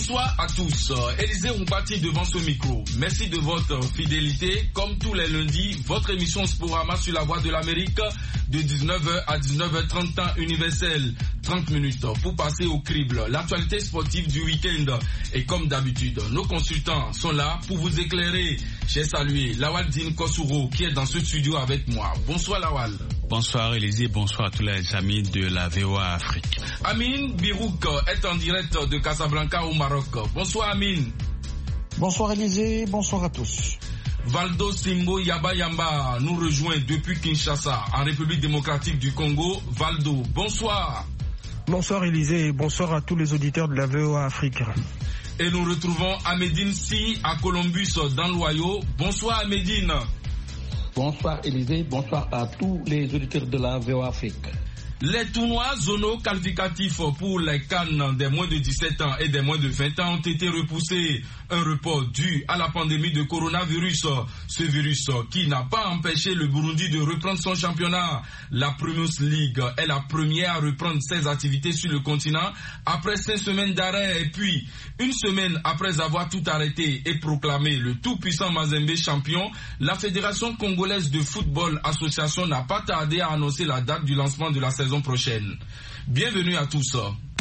Bonsoir à tous. Élisée Oubati devant ce micro. Merci de votre fidélité. Comme tous les lundis, votre émission Sporama sur la voie de l'Amérique de 19h à 19h30 temps universel. 30 minutes pour passer au crible l'actualité sportive du week-end. Et comme d'habitude, nos consultants sont là pour vous éclairer. J'ai salué Lawal Din Kossouro qui est dans ce studio avec moi. Bonsoir Lawal. Bonsoir Élisée, bonsoir à tous les amis de la VOA Afrique. Amine Birouk est en direct de Casablanca au Maroc. Bonsoir Amine. Bonsoir Élisée, bonsoir à tous. Valdo Simbo Yaba Yamba nous rejoint depuis Kinshasa, en République démocratique du Congo. Valdo, bonsoir. Bonsoir Élisée et bonsoir à tous les auditeurs de la VOA Afrique. Et nous retrouvons Ahmedine Si à Columbus dans l'Ohio. Bonsoir Ahmedine. Bonsoir Élisée, bonsoir à tous les auditeurs de la VOA Afrique. Les tournois zonaux qualificatifs pour les CAN des moins de 17 ans et des moins de 20 ans ont été repoussés. Un report dû à la pandémie de coronavirus. Ce virus qui n'a pas empêché le Burundi de reprendre son championnat. La Premier League est la première à reprendre ses activités sur le continent après 5 semaines d'arrêt. Et puis, une semaine après avoir tout arrêté et proclamé le tout-puissant Mazembe champion, la Fédération congolaise de football association n'a pas tardé à annoncer la date du lancement de la saison prochaine. Bienvenue à tous.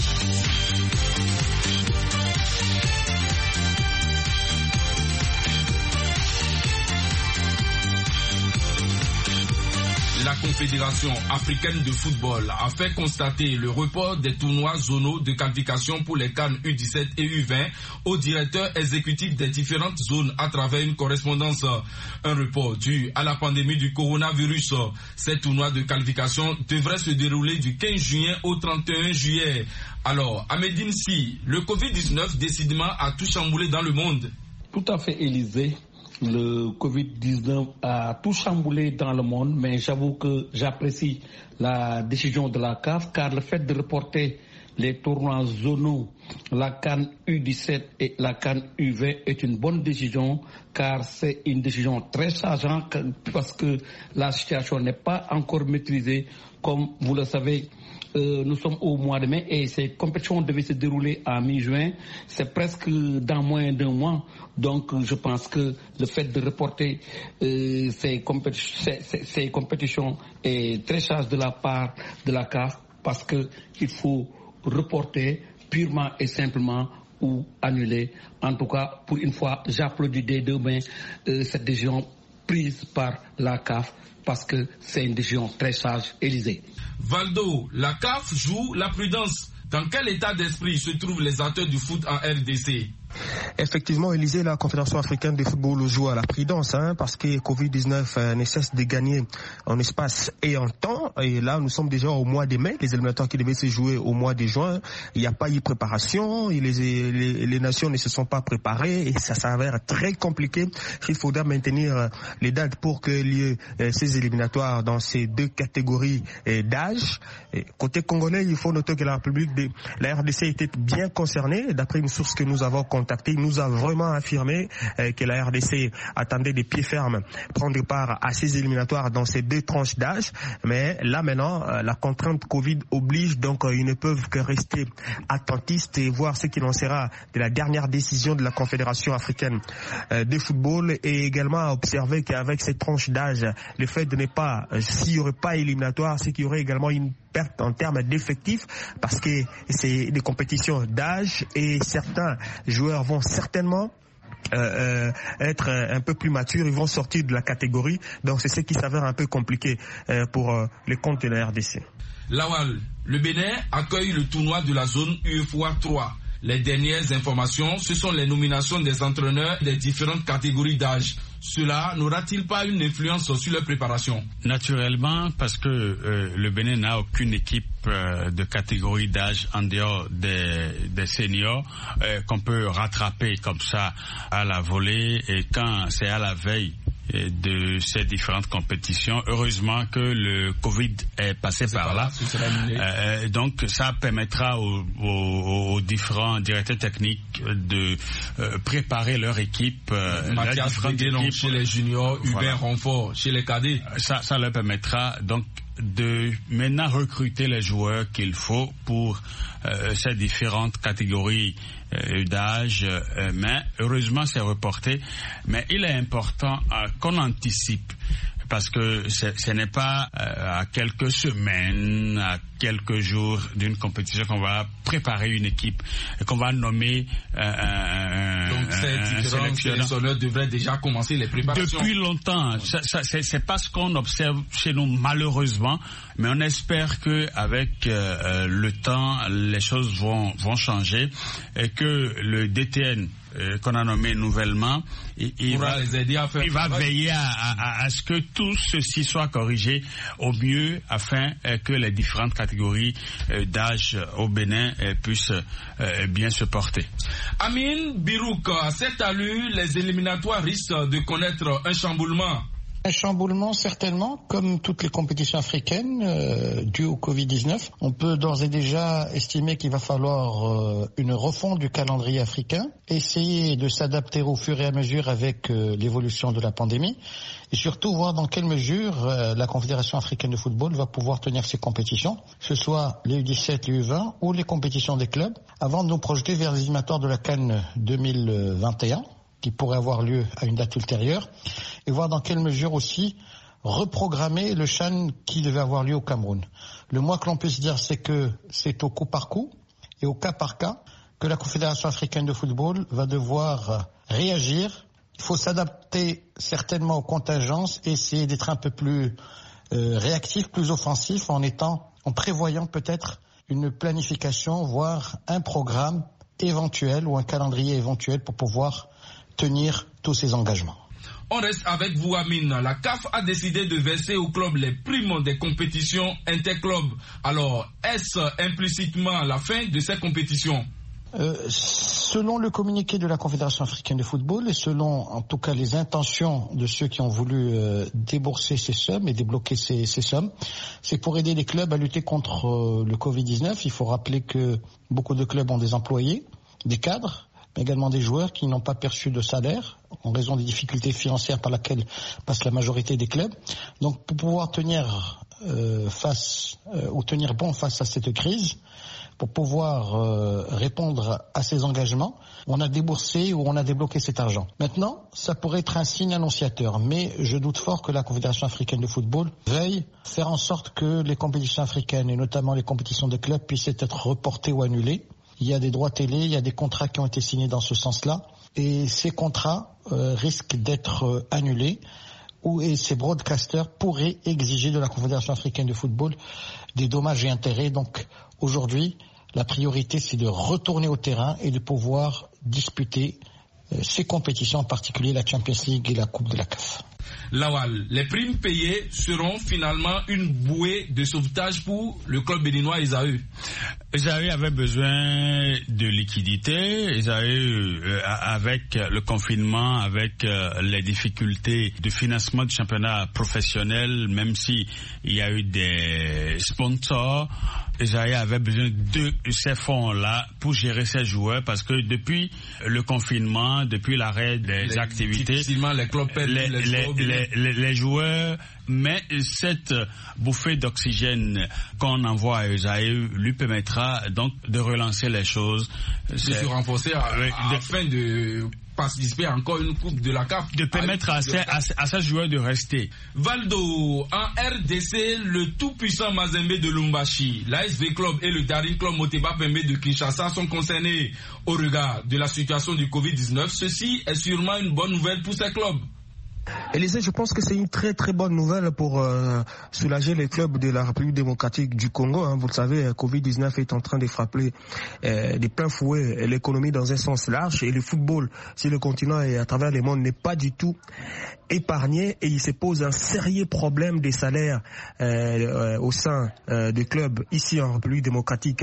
La Confédération africaine de football a fait constater le report des tournois zonaux de qualification pour les CAN U17 et U20 aux directeurs exécutifs des différentes zones à travers une correspondance. Un report dû à la pandémie du coronavirus. Ces tournois de qualification devraient se dérouler du 15 juin au 31 juillet. Alors, Ahmedine Si, le Covid-19 décidément a tout chamboulé dans le monde. Tout à fait, Élisée. Le Covid-19 a tout chamboulé dans le monde, mais j'avoue que j'apprécie la décision de la CAF, car le fait de reporter les tournois zonaux, la CAN U17 et la CAN U20 est une bonne décision, car c'est une décision très changeante, parce que la situation n'est pas encore maîtrisée. Comme vous le savez, nous sommes au mois de mai et ces compétitions devaient se dérouler en mi-juin. C'est presque dans moins d'un mois. Donc je pense que le fait de reporter ces compétitions est très sage de la part de la CAF, parce qu'il faut reporter purement et simplement ou annuler. En tout cas, pour une fois, j'applaudis des deux mains cette décision prise par la CAF, parce que c'est une décision très sage. Élisée. Valdo, la CAF joue la prudence. Dans quel état d'esprit se trouvent les acteurs du foot en RDC? Effectivement, Élisée, la Confédération africaine de football joue à la prudence, parce que Covid-19 ne cesse de gagner en espace et en temps. Et là, nous sommes déjà au mois de mai. Les éliminatoires qui devaient se jouer au mois de juin, il n'y a pas eu préparation. Et les nations ne se sont pas préparées et ça s'avère très compliqué. Il faudra maintenir les dates pour que lieu ces éliminatoires dans ces deux catégories d'âge. Et côté congolais, il faut noter que la RDC était bien concernée. D'après une source que nous avons contactée, nous a vraiment affirmé que la RDC attendait des pieds fermes prendre part à ces éliminatoires dans ces deux tranches d'âge. Mais là maintenant, la contrainte Covid oblige, donc ils ne peuvent que rester attentistes et voir ce qu'il en sera de la dernière décision de la Confédération africaine de football, et également observer qu'avec ces tranches d'âge, le fait de ne pas, s'il n'y aurait pas éliminatoire, c'est qu'il y aurait également une perte en termes d'effectifs, parce que c'est des compétitions d'âge et certains joueurs vont certainement être un peu plus matures, ils vont sortir de la catégorie, donc c'est ce qui s'avère un peu compliqué pour les comptes de la RDC. Lawal, le Bénin accueille le tournoi de la zone UEFA 3. Les dernières informations, ce sont les nominations des entraîneurs des différentes catégories d'âge. Cela n'aura-t-il pas une influence sur leur préparation? Naturellement, parce que le Bénin n'a aucune équipe de catégorie d'âge en dehors des seniors qu'on peut rattraper comme ça à la volée, et quand c'est à la veille de ces différentes compétitions. Heureusement que le Covid est passé par là. Donc ça permettra aux différents directeurs techniques de préparer leur équipe. Mathias Guénon chez les juniors, Hubert Renfort chez les cadets. Ça leur permettra donc de maintenant recruter les joueurs qu'il faut pour ces différentes catégories d'âge, mais heureusement c'est reporté. Mais il est important qu'on anticipe, parce que ce n'est pas à quelques semaines, à quelques jours d'une compétition qu'on va préparer une équipe et qu'on va nommer donc ces différents sélectionneurs devraient déjà commencer les préparations. Depuis longtemps. C'est pas ce qu'on observe chez nous malheureusement, mais on espère que avec le temps les choses vont changer et que le DTN qu'on a nommé nouvellement, il va veiller à ce que tout ceci soit corrigé au mieux afin que les différentes catégories d'âge au Bénin puissent bien se porter. Amine Birouk, à cette allure, les éliminatoires risquent de connaître un chamboulement. Un chamboulement certainement, comme toutes les compétitions africaines dues au Covid-19. On peut d'ores et déjà estimer qu'il va falloir une refonte du calendrier africain, essayer de s'adapter au fur et à mesure avec l'évolution de la pandémie, et surtout voir dans quelle mesure la Confédération africaine de football va pouvoir tenir ses compétitions, que ce soit les U17, les U20 ou les compétitions des clubs, avant de nous projeter vers les éliminatoires de la CAN 2021. Qui pourrait avoir lieu à une date ultérieure, et voir dans quelle mesure aussi reprogrammer le CHAN qui devait avoir lieu au Cameroun. Le moins que l'on puisse dire, c'est que c'est au coup par coup et au cas par cas que la Confédération africaine de football va devoir réagir. Il faut s'adapter certainement aux contingences et essayer d'être un peu plus réactif, plus offensif en prévoyant peut-être une planification, voire un programme éventuel ou un calendrier éventuel pour pouvoir tenir tous ces engagements. On reste avec vous, Amine. La CAF a décidé de verser aux clubs les primes des compétitions interclubs. Alors, est-ce implicitement la fin de ces compétitions? Selon le communiqué de la Confédération africaine de football et selon en tout cas les intentions de ceux qui ont voulu débourser ces sommes et débloquer ces sommes, c'est pour aider les clubs à lutter contre le Covid-19. Il faut rappeler que beaucoup de clubs ont des employés, des cadres, mais également des joueurs qui n'ont pas perçu de salaire en raison des difficultés financières par lesquelles passe la majorité des clubs. Donc pour pouvoir tenir tenir bon face à cette crise, pour pouvoir répondre à ces engagements, on a déboursé ou on a débloqué cet argent. Maintenant, ça pourrait être un signe annonciateur, mais je doute fort que la Confédération africaine de football veuille faire en sorte que les compétitions africaines, et notamment les compétitions de clubs, puissent être reportées ou annulées. Il y a des droits télé, il y a des contrats qui ont été signés dans ce sens-là, et ces contrats risquent d'être annulés, et ces broadcasters pourraient exiger de la Confédération africaine de football des dommages et intérêts. Donc aujourd'hui, la priorité c'est de retourner au terrain et de pouvoir disputer ces compétitions, en particulier la Champions League et la Coupe de la CAF. Lawal, les primes payées seront finalement une bouée de sauvetage pour le club béninois Esaü. Esaü avait besoin de liquidité. Esaü, avec le confinement, avec les difficultés de financement du championnat professionnel, même si il y a eu des sponsors, Esaü avait besoin de ces fonds-là pour gérer ses joueurs, parce que depuis le confinement, depuis l'arrêt des activités, difficilement les clubs perdent les joueurs, mais cette bouffée d'oxygène qu'on envoie à Esaü lui permettra donc de relancer les choses, de se renforcer afin de participer à encore une coupe de la CAF, de permettre à ces joueurs de rester. Valdo, en RDC, le tout-puissant Mazembe de Lumbashi, l'ASV Club et le Daring Club Moteba Pembe de Kinshasa sont concernés au regard de la situation du Covid-19. Ceci est sûrement une bonne nouvelle pour ces clubs. Élysée, je pense que c'est une très très bonne nouvelle pour soulager les clubs de la République démocratique du Congo. Vous le savez, Covid-19 est en train de frapper de plein fouet l'économie dans un sens large, et le football sur le continent et à travers le monde n'est pas du tout épargné, et il se pose un sérieux problème des salaires au sein des clubs ici en République démocratique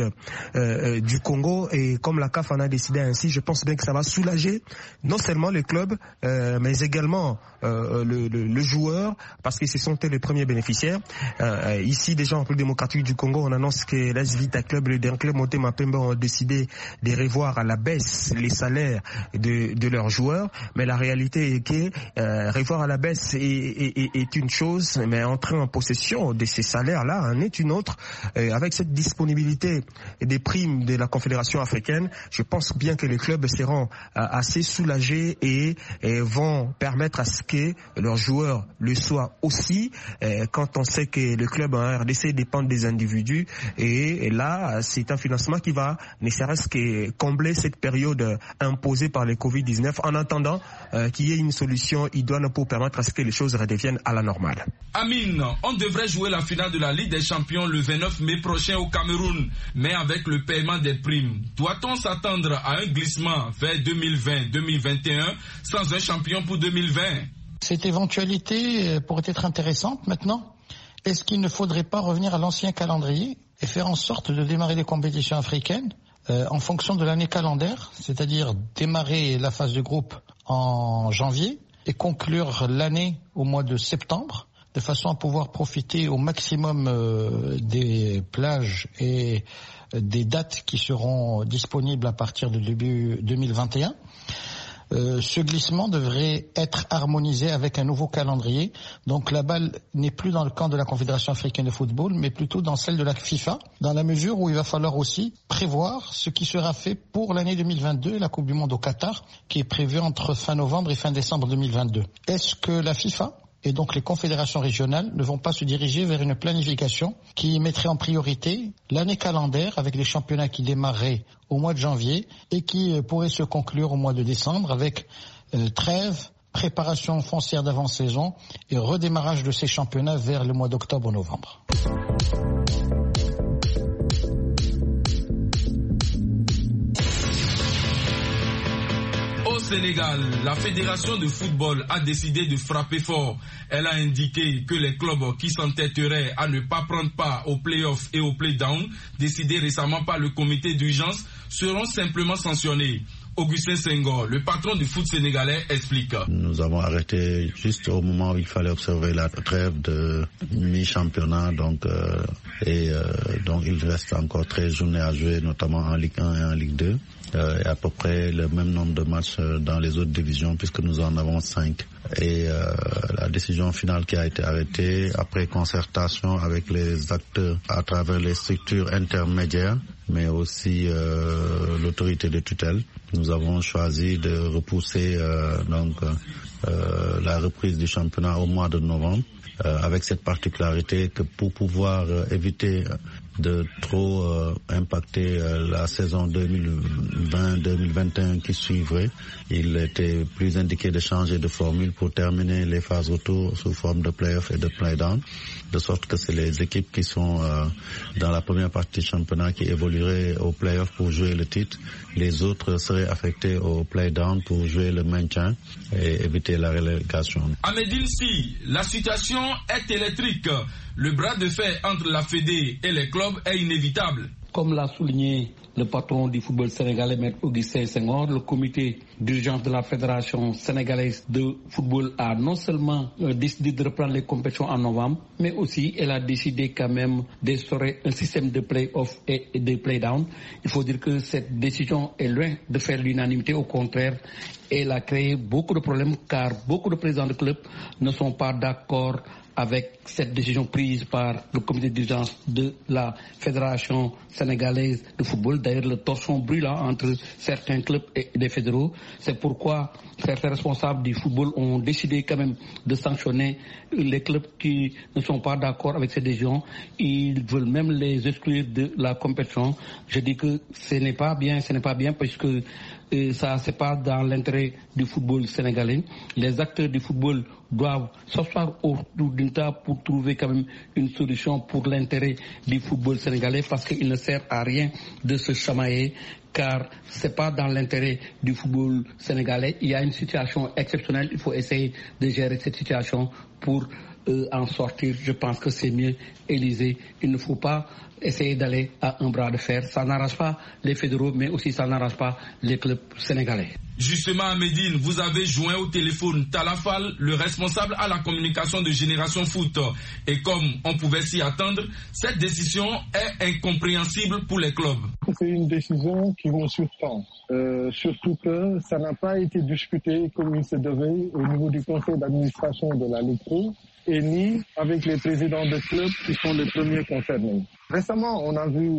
du Congo. Et comme la CAF en a décidé ainsi, je pense bien que ça va soulager non seulement les clubs mais également le joueur, parce que ce sont les premiers bénéficiaires. Ici, déjà en République démocratique du Congo, on annonce que l'AS Vita Club et le dernier club Motema Pembe ont décidé de revoir à la baisse les salaires de leurs joueurs. Mais la réalité est que revoir à la baisse est une chose, mais entrer en possession de ces salaires-là en est une autre. Avec cette disponibilité des primes de la Confédération africaine, je pense bien que les clubs seront assez soulagés et vont permettre à ce que leurs joueurs le soient aussi, quand on sait que le club en RDC dépend des individus, et là c'est un financement qui va ne serait-ce que combler cette période imposée par le Covid-19 en attendant qu'il y ait une solution idoine pour permettre à ce que les choses redeviennent à la normale. Amine, on devrait jouer la finale de la Ligue des Champions le 29 mai prochain au Cameroun, mais avec le paiement des primes. Doit-on s'attendre à un glissement vers 2020-2021 sans un champion pour 2020? Cette éventualité pourrait être intéressante maintenant. Est-ce qu'il ne faudrait pas revenir à l'ancien calendrier et faire en sorte de démarrer les compétitions africaines en fonction de l'année calendaire, c'est-à-dire démarrer la phase de groupe en janvier et conclure l'année au mois de septembre, de façon à pouvoir profiter au maximum des plages et des dates qui seront disponibles à partir de début 2021. Ce glissement devrait être harmonisé avec un nouveau calendrier. Donc la balle n'est plus dans le camp de la Confédération africaine de football, mais plutôt dans celle de la FIFA, dans la mesure où il va falloir aussi prévoir ce qui sera fait pour l'année 2022, la Coupe du Monde au Qatar, qui est prévue entre fin novembre et fin décembre 2022. Est-ce que la FIFA et donc les confédérations régionales ne vont pas se diriger vers une planification qui mettrait en priorité l'année calendaire avec les championnats qui démarreraient au mois de janvier et qui pourraient se conclure au mois de décembre avec trêve, préparation foncière d'avant-saison et redémarrage de ces championnats vers le mois d'octobre-novembre. Au Sénégal, la fédération de football a décidé de frapper fort. Elle a indiqué que les clubs qui s'entêteraient à ne pas prendre part aux play-offs et aux play-downs, décidés récemment par le comité d'urgence, seront simplement sanctionnés. Augustin Senghor, le patron du foot sénégalais, explique. Nous avons arrêté juste au moment où il fallait observer la trêve de mi-championnat, donc il reste encore 13 journées à jouer, notamment en Ligue 1 et en Ligue 2. Et à peu près le même nombre de matchs dans les autres divisions puisque nous en avons 5. Et la décision finale qui a été arrêtée après concertation avec les acteurs à travers les structures intermédiaires, mais aussi l'autorité de tutelle, nous avons choisi de repousser la reprise du championnat au mois de novembre, avec cette particularité que pour pouvoir éviter de trop impacter la saison 2020-2021 qui suivrait, il était plus indiqué de changer de formule pour terminer les phases retour sous forme de play-off et de play-down, de sorte que c'est les équipes qui sont dans la première partie du championnat qui évolueraient au play-off pour jouer le titre. Les autres seraient affectés au play-down pour jouer le maintien et éviter la relégation. Ahmedine Si, la situation est électrique. Le bras de fer entre la Fédé et les clubs est inévitable. Comme l'a souligné le patron du football sénégalais, M. Augustin Senghor, le comité d'urgence de la Fédération sénégalaise de football a non seulement décidé de reprendre les compétitions en novembre, mais aussi elle a décidé quand même d'instaurer un système de play-off et de play-down. Il faut dire que cette décision est loin de faire l'unanimité, au contraire, elle a créé beaucoup de problèmes car beaucoup de présidents de clubs ne sont pas d'accord avec cette décision prise par le comité d'urgence de la Fédération sénégalaise de football. D'ailleurs, le torchon brûle entre certains clubs et des fédéraux. C'est pourquoi certains responsables du football ont décidé quand même de sanctionner les clubs qui ne sont pas d'accord avec cette décision. Ils veulent même les exclure de la compétition. Je dis que ce n'est pas bien parce que ça, c'est pas dans l'intérêt du football sénégalais. Les acteurs du football doivent s'asseoir autour d'une table pour trouver quand même une solution pour l'intérêt du football sénégalais, parce qu'il ne sert à rien de se chamailler, car c'est pas dans l'intérêt du football sénégalais. Il y a une situation exceptionnelle, il faut essayer de gérer cette situation pour en sortir. Je pense que c'est mieux, Élysée. Il ne faut pas essayer d'aller à un bras de fer. Ça n'arrange pas les fédéraux, mais aussi ça n'arrange pas les clubs sénégalais. Justement, à Médine, vous avez joint au téléphone Talafal, le responsable à la communication de Génération Foot. Et comme on pouvait s'y attendre, cette décision est incompréhensible pour les clubs. C'est une décision qui me surprend, surtout que ça n'a pas été discuté comme il se devait au niveau du conseil d'administration de la Ligue Pro et ni avec les présidents de clubs qui sont les premiers concernés. Récemment, on a vu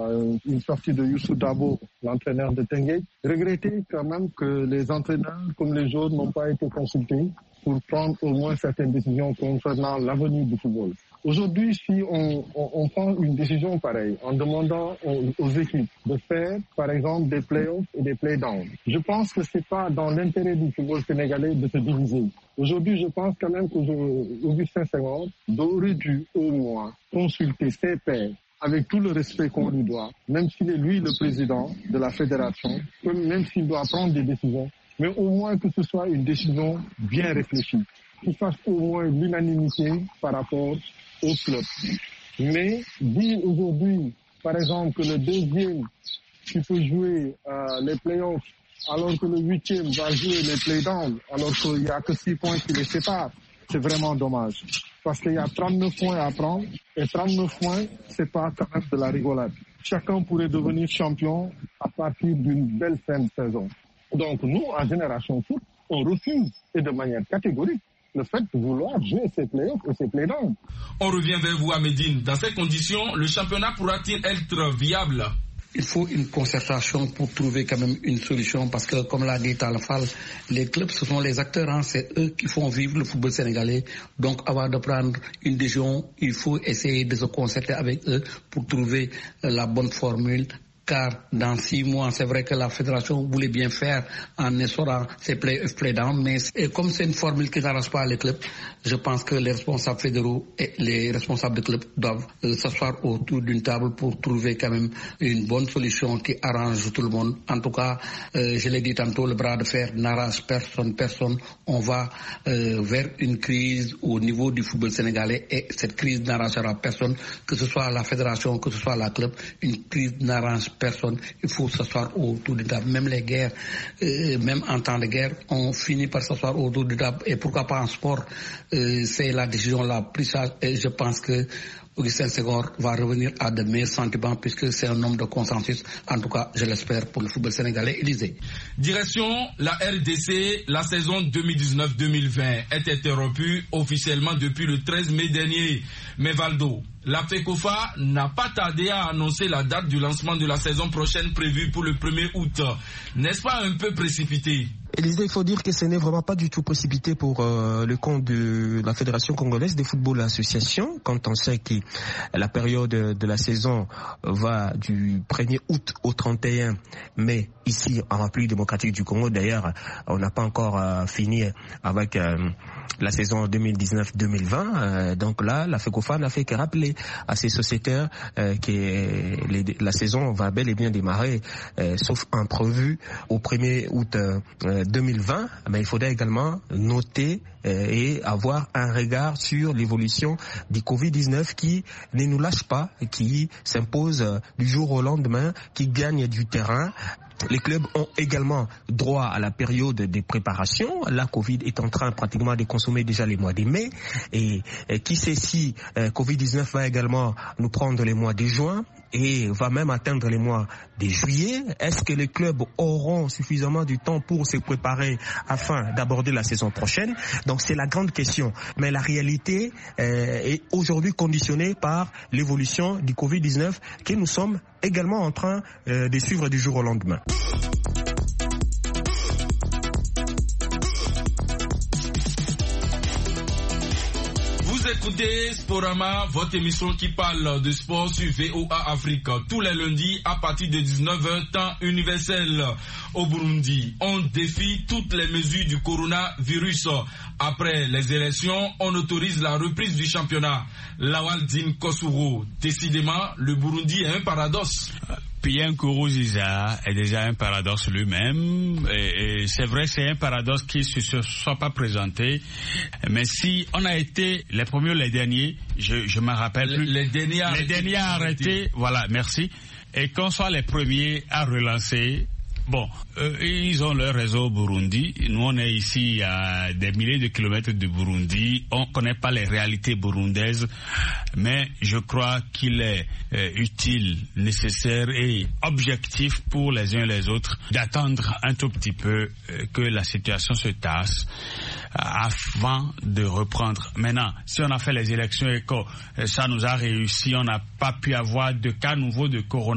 une sortie de Youssou Dabo, l'entraîneur de Tenguet, regretter quand même que les entraîneurs comme les joueurs n'ont pas été consultés pour prendre au moins certaines décisions concernant l'avenir du football. Aujourd'hui, si on prend une décision pareille en demandant aux équipes de faire, par exemple, des play-offs et des play-downs, je pense que c'est pas dans l'intérêt du football sénégalais de se diviser. Aujourd'hui, je pense quand même qu'Augustin Senghor aurait dû au moins consulter ses pairs avec tout le respect qu'on lui doit, même s'il est lui le président de la fédération, même s'il doit prendre des décisions, mais au moins que ce soit une décision bien réfléchie, qui fasse au moins l'unanimité par rapport au club. Mais dire aujourd'hui, par exemple, que le deuxième qui peut jouer les play-offs, alors que le huitième va jouer les play-downs, alors qu'il n'y a que 6 points qui les séparent, c'est vraiment dommage. Parce qu'il y a 39 points à prendre, et 39 points, c'est pas quand même de la rigolade. Chacun pourrait devenir champion à partir d'une belle fin de saison. Donc nous, en Génération Foot, on refuse, et de manière catégorique, le fait de vouloir jouer ces play-offs et ces play-downs. On revient vers vous, Amédine. Dans ces conditions, le championnat pourra-t-il être viable? Il faut une concertation pour trouver quand même une solution parce que, comme l'a dit Talafal, les clubs, ce sont les acteurs, hein, c'est eux qui font vivre le football sénégalais. Donc, avant de prendre une décision, il faut essayer de se concerter avec eux pour trouver la bonne formule. Car dans 6 mois, c'est vrai que la fédération voulait bien faire en instaurant ces play-down, mais comme c'est une formule qui n'arrange pas les clubs, je pense que les responsables fédéraux et les responsables de clubs doivent s'asseoir autour d'une table pour trouver quand même une bonne solution qui arrange tout le monde. En tout cas, je l'ai dit tantôt, le bras de fer n'arrange personne. On va vers une crise au niveau du football sénégalais et cette crise n'arrangera personne, que ce soit la fédération, que ce soit la club. Une crise n'arrange personne. Il faut s'asseoir autour de table. Même les guerres, même en temps de guerre, on finit par s'asseoir autour de table. Et pourquoi pas en sport, c'est la décision la plus sage. Et je pense que Augustin Senghor va revenir à de meilleurs sentiments puisque c'est un homme de consensus. En tout cas, je l'espère pour le football sénégalais. Élysée. Direction la RDC, la saison 2019-2020 est interrompue officiellement depuis le 13 mai dernier. Mais Valdo, la FECOFA n'a pas tardé à annoncer la date du lancement de la saison prochaine prévue pour le 1er août. N'est-ce pas un peu précipité? Élysée, il faut dire que ce n'est vraiment pas du tout précipité pour le compte de la Fédération congolaise de football association, quand on sait que la période de la saison va du 1er août au 31 mai, ici en République démocratique du Congo. D'ailleurs, on n'a pas encore fini avec la saison 2019-2020. Donc là, la FECOFA n'a fait que rappeler à ses sociétaires que la saison va bel et bien démarrer, sauf imprévu, au 1er août 2020, mais il faudrait également noter et avoir un regard sur l'évolution du Covid-19 qui ne nous lâche pas, qui s'impose du jour au lendemain, qui gagne du terrain. Les clubs ont également droit à la période de préparation. La Covid est en train pratiquement de consommer déjà les mois de mai. Et qui sait si Covid-19 va également nous prendre les mois de juin et va même atteindre les mois de juillet. Est-ce que les clubs auront suffisamment du temps pour se préparer afin d'aborder la saison prochaine? Donc c'est la grande question. Mais la réalité est aujourd'hui conditionnée par l'évolution du Covid-19 que nous sommes également en train de suivre du jour au lendemain. Écoutez Sporama, votre émission qui parle de sport sur VOA Afrique tous les lundis à partir de 19h temps universel. Au Burundi, on défie toutes les mesures du coronavirus. Après les élections, on autorise la reprise du championnat. Lawal Din Kosuro, décidément, le Burundi est un paradoxe. Pierre Nkurunziza est déjà un paradoxe lui-même. Et c'est vrai, c'est un paradoxe qui ne se soit pas présenté. Mais si on a été les premiers ou les derniers, je m'en rappelle plus. Les derniers arrêtés. Voilà, merci. Et qu'on soit les premiers à relancer. Bon, ils ont leur réseau au Burundi. Nous, on est ici à des milliers de kilomètres du Burundi. On ne connaît pas les réalités burundaises. Mais je crois qu'il est utile, nécessaire et objectif pour les uns et les autres d'attendre un tout petit peu que la situation se tasse avant de reprendre. Maintenant, si on a fait les élections et que ça nous a réussi, on n'a pas pu avoir de cas nouveaux de corona.